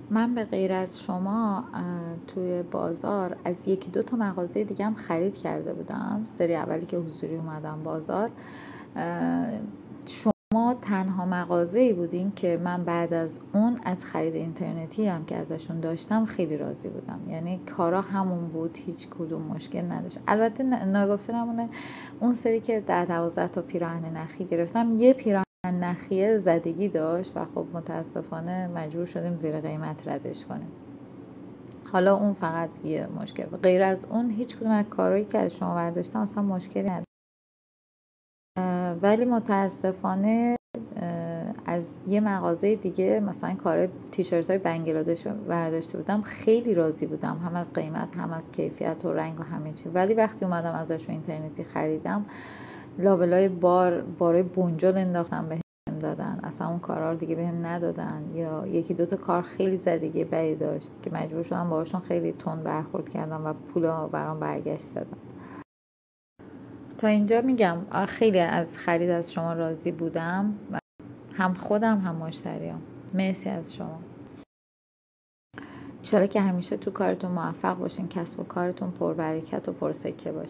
من به غیر از شما توی بازار از یکی دو تا مغازه دیگه هم خرید کرده بودم. سری اولی که حضوری اومدم بازار، شما تنها مغازه‌ای بودین که من بعد از اون از خرید اینترنتی هم که ازشون داشتم خیلی راضی بودم. یعنی کارا همون بود، هیچ کدوم مشکل نداشت. البته ناگفته نمونه اون سری که 10-12 تا پیراهن نخی گرفتم، یه پیراهن نخیه زدگی داشت و خب متاسفانه مجبور شدیم زیر قیمت ردش کنیم. حالا اون فقط یه مشکل، غیر از اون هیچ کدوم از کارهایی که از شما برداشتم اصلا مشکلی نداشت. ولی متاسفانه از یه مغازه دیگه مثلا کار تیشرت های بنگلادش برداشته بودم، خیلی راضی بودم، هم از قیمت هم از کیفیت و رنگ و همه چی. ولی وقتی اومدم ازشون اینترنتی خریدم، لابلای باره بنجل انداختم بهم دادن، اصلا اون کارا رو دیگه بهم ندادن، یا یکی دو تا کار خیلی زدگی بدی داشت که مجبور شدم باهاشون خیلی تند برخورد کردم و پولا برام برگشت دادن. تا اینجا میگم خیلی از خرید از شما راضی بودم، هم خودم هم مشتریام. مرسی از شما. انشالله که همیشه تو کارتون موفق باشین، کسب و کارتون پربرکت و پرسکه باشه.